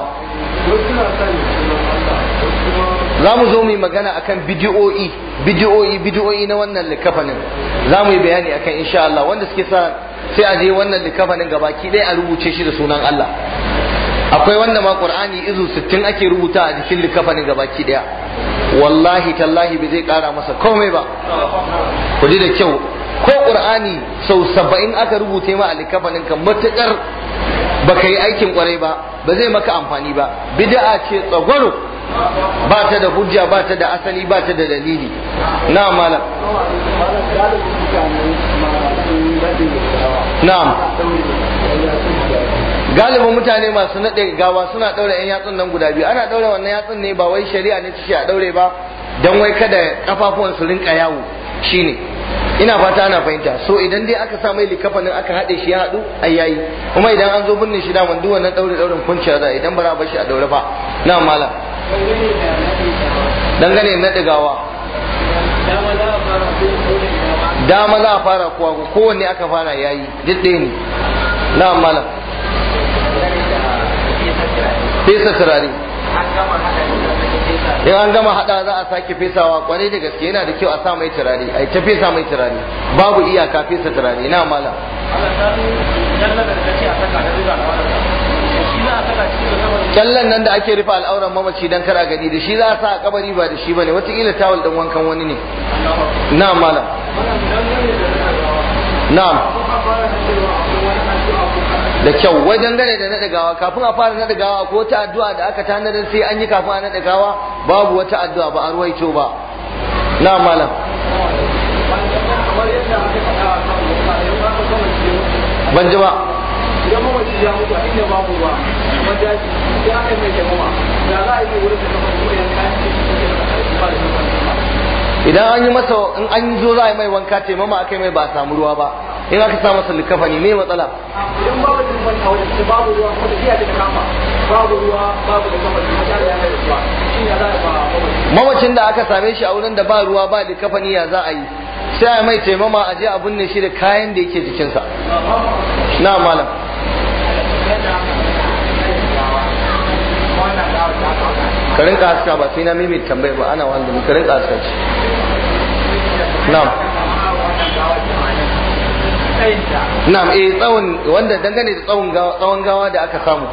za mu zo mu yi magana akan bidiyoyi na wannan likafanin za mu yi bayani akan insha Allah wanda suke sa sai a je wannan likafanin gabaki ɗaya a rubuce shi da sunan Allah. Akwai wanda ma Qur'ani izu 60 ake rubuta a jikin likafanin gabaki ɗaya, wallahi tallahi bai zai kara masa komai ba. Ku ji da kyau, ko Qur'ani sau 70 aka rubuta ma a likafanin ka, matukar baka yi aikin kwarai ba zai maka amfani ba. Bid'a ce tsagwaro, ba ta da hujja, ba ta da asali, ba ta da dalili. Na'am malam. Na'am. Galibin mutane masu naɗe gawa suna ɗaure 'yan yatsun nan guda biyu. Ana ɗaure wannan yatsun ne ba wai shari'a ne ce a ɗaure ba, don wai kada kafafuwan su rinka yawo, shine. Ina fata ana fahimta. So idan dai aka sa mai likafanin aka haɗe shi ya haɗu ai yayi. Kuma idan an zo binne shi da duk wannan ɗaurin kunciya za idan ba za a bar shi a ɗaure ba. Na'am malam. Dangane na ɗigawa, dama za a fara kuwa kowanne aka fara yayi duk ɗaya ne. Na'am malam. Fesa turare, in an gama hada za a sake fesawa, kwarai da gaske yana da kyau a sa mai turare, a ta fesa mai turare, babu iyaka fesa turare. Na'am malam. Kyallan nan da ake rufe al'auran mamaci dan kar a gani, da shi za a sa a kabari ba da shi bane, wataƙila tawul din wankan wani ne. Na'am malam. Na'am. Da kyau, wajen gane da naɗa gawa, kafin a fara naɗa gawa ko wata addu'a da aka tanadar sai an yi kafin a naɗa gawa, babu wata addu'a ba a ruwaito ba. Na'am malam. Ban ji ba. Idan mamaci ya mutu a inda babu ruwa, wanda ya kai mai jama'a, da za a yi wurin da kamar kuma yanka ne ba da idan an yi masa, in an zo za a yi mai wanka taimama aka yi mai ba a samu ruwa ba, in aka sa masa likafani me matsala? Idan babu jimban a wajen da babu ruwa ko da iya da kama babu ruwa babu da kamar da ya kai ruwa, shi ya za a ba mamacin da aka same shi a wurin da ba ruwa ba likafani ya za a yi? Sai a mai taimama a je a binne shi da kayan da yake jikinsa. Na malam. Ka rinka haska ba sai na mimi tambaye ba, ana wanda ka rinka haska shi. Na'am. Na'am, tsawon wanda dangane da tsawon gawa da aka samu.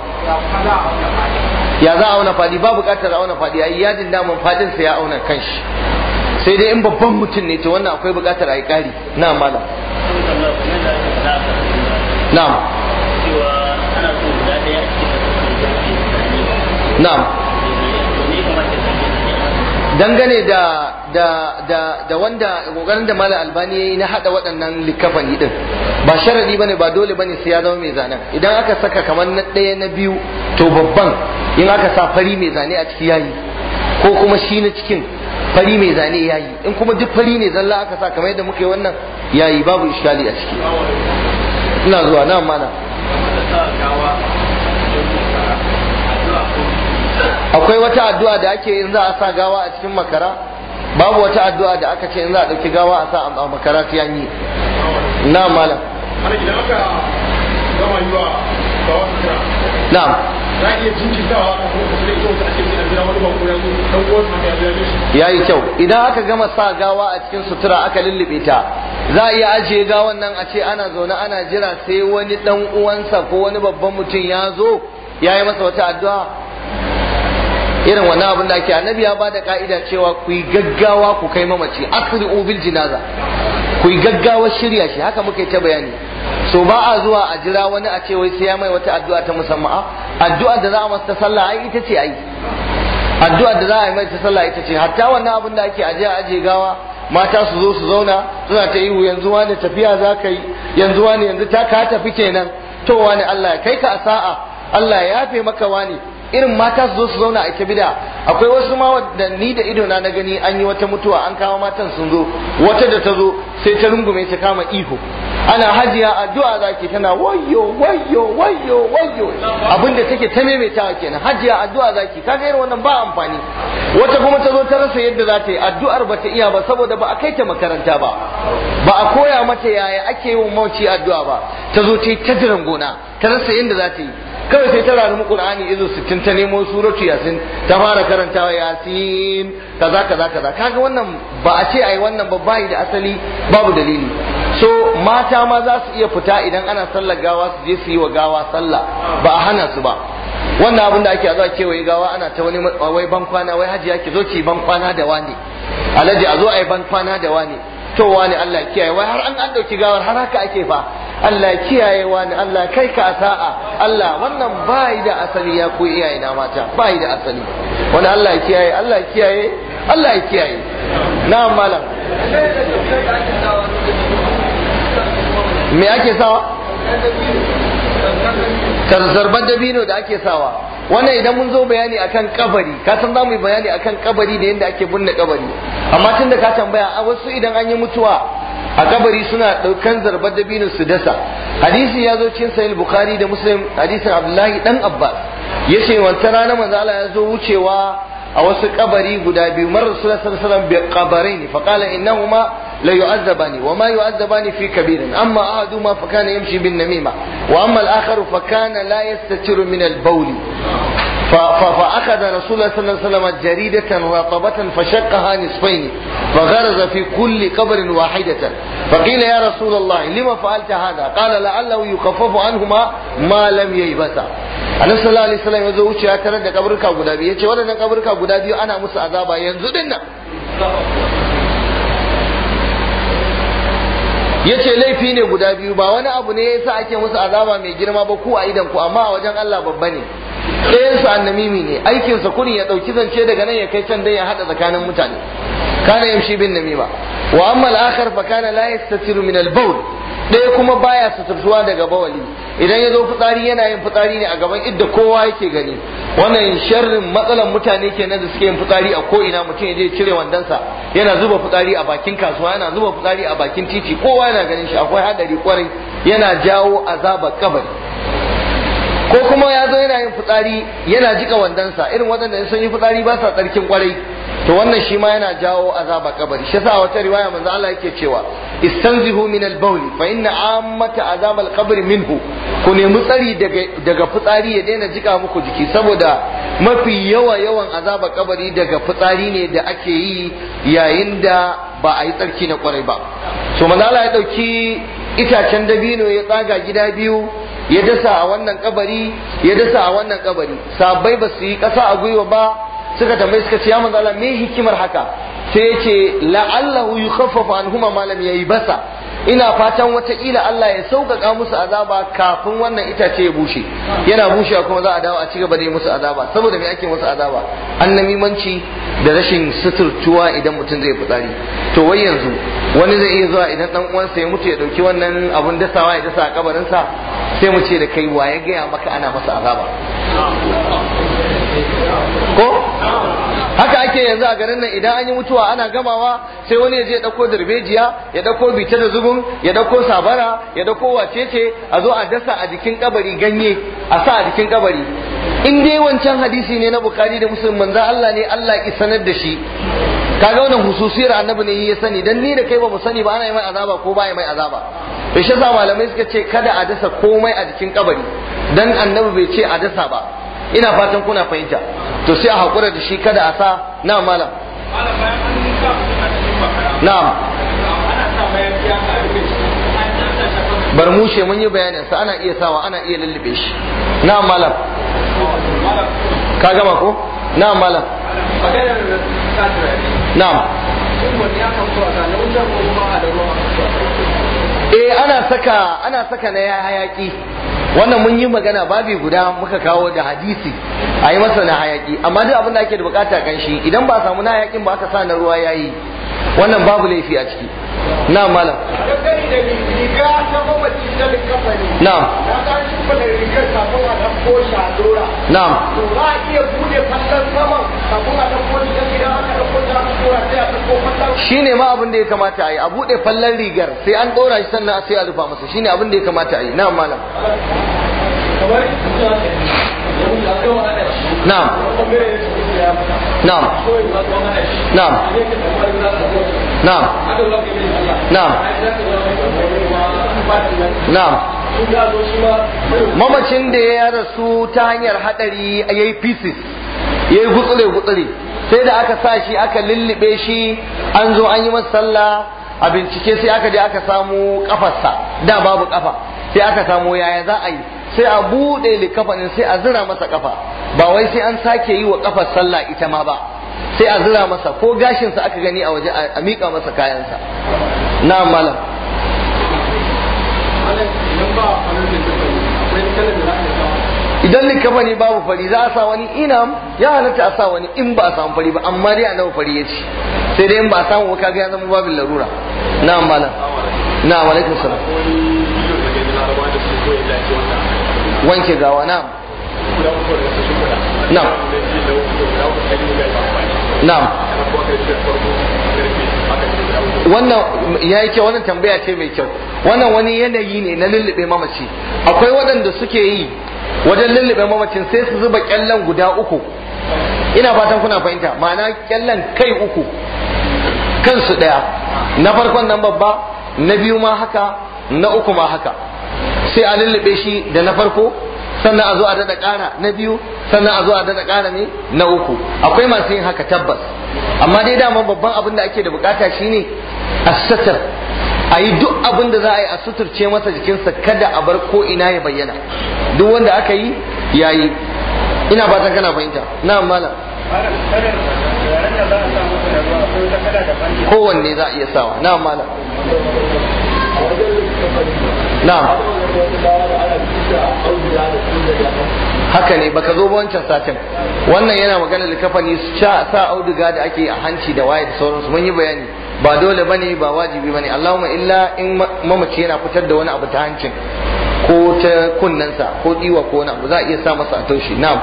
Ya za a auna fadi? ba buƙatar auna fadi, ai yadin daman fadin sa ya auna kanshi. Sai dai in babban mutum ne to wannan akwai buƙatar a yi ƙari. Na'am malam. Na'am. Na'am. Dangane da wanda kokarin da Malam Albani yayi na hada waɗannan likafani din, ba sharadi bane, ba dole bane sai ya zama mai zanen. Idan aka saka kamar na ɗaya na biyu to babban in aka sa fari mai zane a ciki yayi, ko kuma shi na cikin fari mai zane yayi, in kuma duk fari ne zalla aka sa kamar yadda muka yi wannan yayi, babu iskali a ciki. Ina zuwa na mana. Akwai wata addu'a da ake in za a sa gawa a cikin makara? Babu wata addu'a da aka ce in za a ɗauki gawa a sa a makara ta yanyi. Na malam. Na'am. Ya yi kyau. Idan aka gama sa gawa a cikin sutura aka lullube ta, za a iya ajiye gawan nan a ce ana zaune ana jira sai wani dan uwansa ko wani babban mutum ya zo ya yi masa wata addu'a. Irin wannan abin da ake, annabi ya bada ka'ida cewa ku yi gaggawa ku kai mamaci, asri'u bil jinaza, ku yi gaggawa shirya shi, haka muka yi ta bayani. So ba a zuwa a jira wani a ce wai sai ya mai wata addu'a ta musamman. Addu'a da za a masa ta sallah ai ita ce ai, addu'a da za a yi mai ta sallah ita ce. Hatta wannan abin da ake aje gawa, mata su zo su zauna suna ta ihu, yanzu wani tafiya za ka yi, yanzu wani yanzu ta ka tafi kenan, to wani Allah ya kai ka a sa'a, Allah ya yafe maka wani. Irin mata su zo su zauna a ita bida. Akwai wasu ma wadda ni da ido na gani an yi wata mutuwa, an kawo matan sun zo, wata da ta zo sai ta rungume ta kama ihu, ana hajiya addu'a zaki, tana wayyo wayyo wayyo wayyo, abinda take ta maimaitawa kenan, hajiya addu'a zaki. Kaga irin wannan ba amfani. Wata kuma ta zo ta rasa yadda za ta yi addu'ar, ba ta iya ba saboda ba a kai ta makaranta ba, ba a koya mata yaya ake yi wa mauci addu'a ba. Ta zo ta yi ta jiran gona, ta rasa yadda za ta yi. Kawai sai ta rarumi Qur'ani izo 60 ta nemo suratu Yasin ta fara karantawa, Yasin kaza kaza kaza. Kaga wannan ba a ce ai wannan ba, bai da asali, babu dalili. so mata ma za su iya fita idan ana sallar gawa su je su yi wa gawa sallah, ba a hana su ba. wannan abin da ake a zuwa kewaye gawa ana ta wai ban kwana, wai hajiya ki zo ki ban kwana da wani, alhaji a zo a yi ban kwana da wani, to wani Allah kiyaye, wai har an dauki gawar har haka ake fa, Allah kiyaye wani, Allah kai ka sa'a, Allah wannan bai da asali ya ku iyaye na mata, bai da asali wani Allah kiyaye, Allah kiyaye, Allah kiyaye. Na'am malam, me ake sawa? Zarbar dabino da ake sawa. Wannan idan mun zo bayani akan kabari, ka san za mu yi bayani akan kabari da yadda ake binne kabari, amma tun da ka tambaya, a wasu idan an yi mutuwa a kabari suna ɗaukan zarbar dabino su dasa. Hadisi ya zo cikin sahih Bukhari da Muslim, hadisin Abdullahi dan Abbas, yace wata rana manzo Allah ya zo wucewa a wasu kabari guda biyu, mar Rasulullah sallallahu alaihi wasallam bi qabarain fa qala innahuma la yu'azzabani wa ma yu'azzabani fi kabirin, amma ahaduhuma fa kana yamshi bin namima wa amma al-akhar fa kana la yastatiru min al-bawl فأخذ رسول الله صلى الله عليه وسلم جريدة رطبة فشقها نصفين فغرز في كل قبر واحدة فقيل يا رسول الله لما فعلت هذا؟ قال لعله يخفف عنهما ما لم ييبسا. Annabi sallallahu alaihi wasallam ya zo wuce ya tarar da kaburka guda biyu, yace waɗannan kaburka guda biyu ana musu azaba yanzu din nan. Yace laifi ne guda biyu, ba wani abu ne yasa ake musu azaba mai girma ba ku a idan ku, amma a wajen Allah babba ne. Ɗayansu annamimi ne, aikinsa kurin ya ɗauki zance daga nan ya kai can dai ya haɗa tsakanin mutane, kana yamshi bin namima. Wa amma al-akhar fa kana la yastatiru min al-bawl, ɗaya kuma baya suturtuwa daga bawali, idan ya zo fitsari yana yin fitsari ne a gaban idda kowa yake gani. Wannan sharrin matsalan mutane kenan da suke yin fitsari a ko ina, mutum ya je cire wandansa yana zuba fitsari a bakin kasuwa, yana zuba fitsari a bakin titi, kowa yana ganin shi, akwai hadari kwarai, yana jawo azabar kabari. Ko kuma ya zo yana yin fitsari yana jika wandansa, irin waɗanda sun yi fitsari ba sa tsarkin kwarai, to wannan shi ma yana jawo azaba kabari. Shi yasa wata riwaya manzo Allah yake cewa istanzihu min al-bawl fa inna ammata azab al-qabr minhu, ku nemi tsari daga fitsari ya daina jika muku jiki, saboda mafi yawan azaba kabari daga fitsari ne da ake yi yayin da ba a yi tsarki na kwarai ba. So manzo Allah ya dauki itacen dabino ya tsaga gida biyu, ya dasa a wannan kabari, ya dasa a wannan kabari. Sahabbai ba su yi kasa a gwiwa ba, suka tambaye suka ce ya manzo Allah me hikimar haka? Sai ya ce la'allahu yukhaffafu anhuma ma lam yaybasa, ina fatan wataƙila Allah ya sauƙaƙa musu azaba kafin wannan itace ya bushe. Yana bushewa kuma za a dawo a ci gaba da yi musu azaba. Saboda me ake musu azaba? Annamimanci da rashin suturtuwa idan mutum zai fitsari. To wai yanzu wani zai iya zuwa idan dan uwansa ya mutu ya dauki wannan abun dasawa ya dasa a kabarinsa, sai mu ce da kai wa ya gaya maka ana masa azaba? Ko haka ake yanzu a garin nan, idan an yi mutuwa ana gamawa sai wani ya je ya dauko darbejiya, ya dauko bita da zubun, ya dauko sabara, ya dauko wacece, a zo a dasa a jikin kabari ganye a sa a jikin kabari. In dai wancan hadisi ne na Bukhari da Muslim, manzo Allah ne Allah ya sanar da shi, kaga wannan hususiyar annabi ne ya sani, dan ni da kai ba mu sani ba ana yi mai azaba ko ba yi mai azaba. To shi yasa malamai suka ce kada a dasa komai a jikin kabari, dan annabi bai ce a dasa ba. Ina fatan kuna fahimta. To sai a hakura da shi, kada a sa. Na'am malam. Na'am. Barmushe mun yi bayanin sa, ana iya sawa, ana iya lullube shi. Na'am malam. Ka gama ko? Na'am malam. Na'am. Ana saka na hayaki. Wannan mun yi magana babi guda muka kawo da hadisi a yi masa na hayaki, amma duk abin da ake da bukata kan shi, idan ba samu na hayakin ba aka sa na ruwa yayi, wannan babu laifi a ciki. Na malam. Na'am. Na'am. Shine ma abin da ya kamata a yi, a buɗe fallan rigar sai an ɗora shi sannan sai a rufa masa, shine abin da ya kamata a yi. Na'am malam. Na'am. Na'am. Na'am. Na'am. Na'am. Na'am. Mamacin da ya rasu ta hanyar hadari yayi pieces, yayi gutsure sai da aka sa shi aka lullube shi, an zo an yi masa sallah, a bincike sai aka je aka samu kafarsa da babu kafa sai aka samu yaya za a yi sai a buɗe likafanin sai a zira masa kafa ba wai sai an sake yi wa kafar sallah ita ma ba sai a zira masa ko gashinsa aka gani a waje a miƙa masa kayansa na malam idan likafani babu fari za a sa wani inam ya halatta a sa wani in ba a samu fari ba amma dai a nawa fari ya ci sai dai in ba a samu kaga ya zama babin larura na malam na alaikum salam wanke gawa na na'am wannan ya yi kyau, wannan tambaya ce mai kyau. Wannan wani yanayi ne na lullube mamaci. Akwai waɗanda suke yi wajen lullube mamacin sai su zuba kyallen guda uku, ina fatan kuna fahimta, ma'ana kyallen kai uku kansu ɗaya, na farkon nan babba, na biyu ma haka, na uku ma haka, sai a lullube shi da na farko, sannan a zo a daɗa ƙara na biyu, sannan a zo a daɗa ƙara ne na uku. Akwai masu yin haka tabbas, amma dai dama babban abin da ake da bukata shine as-satr, a yi duk abin da za a yi a suturce masa jikinsa kada a bar ko ina ya bayyana. Duk wanda aka yi yayi, ina fatan kana fahimta. Na'am malam. Kowanne za a iya sawa. Na'am malam. Na'am. Haka ne, baka zo ba wancan satin. Wannan yana magana likafani sa auduga da ake a hanci da waye da sauransu, mun yi bayani. Ba dole bane, ba wajibi bane. Allahumma illa in mamaci yana fitar da wani abu ta hancin ko ta kunnensa ko diwa ko wani abu za a iya sa masa a taushi. Na'am.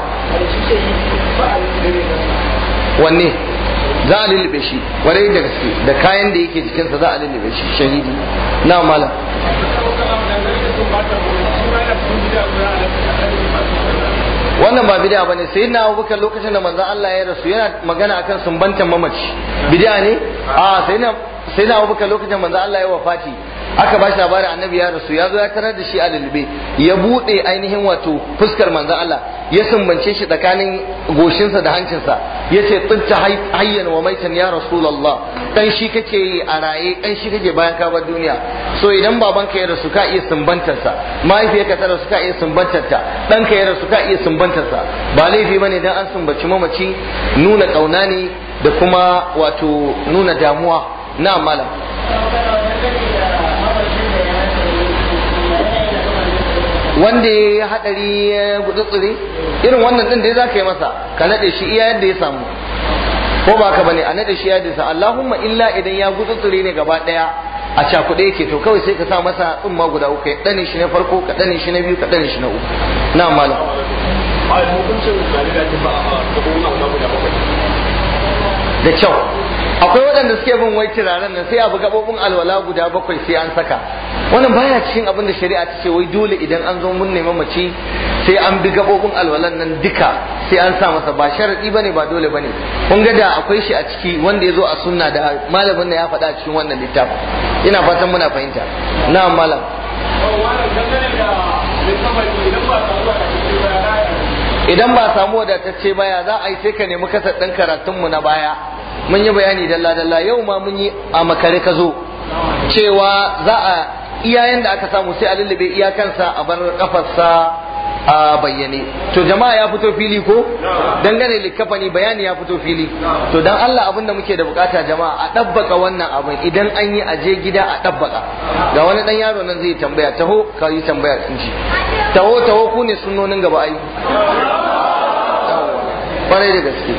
Wanne? Za a lullube shi kwarai da gaske da kayan da yake jikinsa za a lullube shi shahidi. Na'am malam. Wannan ba bid'a bane. Sayyidina Abubakar lokacin da manzon Allah ya rasu yana magana akan sumbantan mamaci, bid'a ne? Sayyidina Abubakar lokacin manzon Allah ya wafati aka ba shi labarin annabi ya rasu, ya zo ya tarar da shi a lulube, ya bude ainihin wato fuskar manzon Allah, ya sumbance shi tsakanin goshinsa da hancinsa, ya ce tsinta hayyan wa maitan ya rasulullah, dan shi kake yi a raye, dan shi kake bayan ka bar duniya. So idan babanka ya rasu ka iya sumbantarsa, mahaifiyarka ta rasu ka iya sumbantarta, ɗanka ya rasu ka iya sumbantarsa. Ba laifi bane dan an sumbaci mamaci, nuna kauna ne da kuma wato nuna damuwa. Na malam. Wanda ya hadari ya gutsutsure irin wannan din da za ka yi masa, ka nade shi iya yadda ya samu, ko ba ka bane, a nade shi yadda ya samu. Allahumma illa idan ya gutsutsure ne gaba daya a cakuɗe yake, to kawai sai ka sa masa tsumma guda uku, ka dane shi na farko, ka dane shi na biyu, ka dane shi na uku. Na malam. Da kyau. Akwai waɗanda suke bin wai turaren nan sai abu gaɓoɓin alwala guda 7 sai an saka. Wannan baya cikin abin da shari'a ta ce wai dole idan an zo mun nema mace sai an bi gaɓoɓin alwalan nan duka sai an sa masa, ba sharadi bane, ba dole bane. Kun ga da akwai shi a ciki wanda ya zo a sunna da malamin nan ya faɗa a cikin wannan littafin. Ina fatan muna fahimta. Na'am malam. Idan ba samu wadatacce baya za a yi sai ka nemi kasar ɗin karatunmu na baya. Mun yi bayani dalla-dalla, yau ma mun yi a makare ka zo cewa za a iyayen da aka samu sai a lullube iyakansa a bar kafarsa a bayyane. To jama'a ya fito fili ko? Dangane likafani bayani ya fito fili. To dan Allah abin da muke da bukata jama'a a dabbaka wannan abin, idan an yi aje gida a dabbaka. Ga wani dan yaro nan zai tambaya, taho ka yi tambaya din shi. Taho ku ne sunnonin gaba ai. Kwarai da gaske.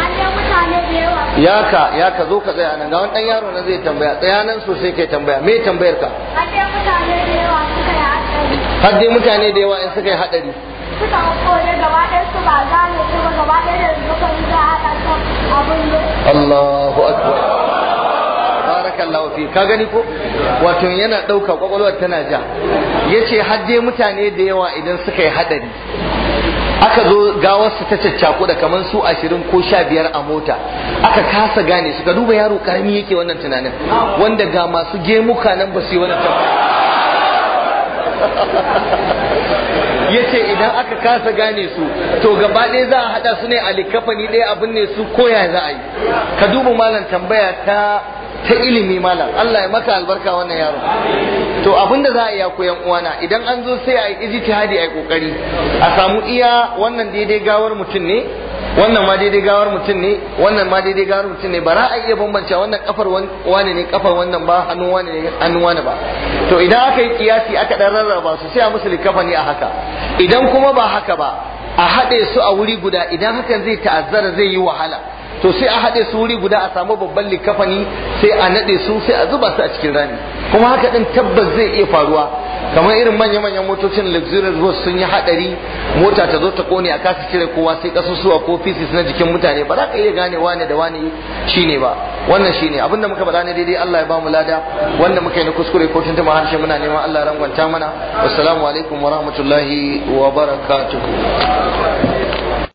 Ya ka zo ka tsaya nan, ga wani dan yaro nan zai tambaya, tsaya nan sosai kai tambaya. Me tambayar ka? Har dai mutane da yawa in suka yi hadari. Suka kore gaba ɗaya su ba gane su ba, gaba ɗaya da zuka yi za a haɗa abin da. Allahu akbar. Barakallahu fi. Ka gani ko? Wato yana ɗauka kwakwalwar tana ja. Yace har dai mutane da yawa idan suka yi hadari aka zo gawarsu ta caccaku da kamar su 20 ko 15 a mota, aka kasa gane su. Ka duba yaro karami yake wannan tunanin, wanda ga masu gemuka nan ba su yi wannan yace idan aka kasa gane su to gaba ɗaya za a haɗa su ne a likafani ɗaya abin ne su koya za a yi. Ka duba malam tambaya ta ta ilimi malam. Allah ya maka albarka wannan yaro. To abinda za a iya koyan uwana idan an zo sai a yi ijtihadi a yi kokari a samu iya wannan daidai gawar mutum ne, wannan ma daidai gawar mutum ne, wannan ma daidai gawar mutum ne, ba za a iya bambance wannan kafar wani ne kafar wannan ba, hannun wani ne hannun wani ba. To idan aka yi kiyasi aka dan rarraba su sai a musu likafani a haka. Idan kuma ba haka ba a haɗe su a wuri guda, idan hakan zai ta'azzara zai yi wahala, to sai a haɗe su wuri guda a samu babban likafani sai a naɗe su sai a zuba su a cikin rami. Kuma haka ɗin tabbas zai iya faruwa, kamar irin manya-manyan motocin luxurious bus sun yi haɗari, mota ta zo ta kone a kasa cire kowa sai kasusuwa ko pieces na jikin mutane, ba za ka iya gane wane da wane shine ba. Wannan shine abinda muka faɗa ne daidai, Allah ya ba mu lada, wanda muka yi na kuskure ko tuntuma harshe muna neman Allah ya rangwanta mana. Wassalamu alaikum wa rahmatullahi wa barakatuh.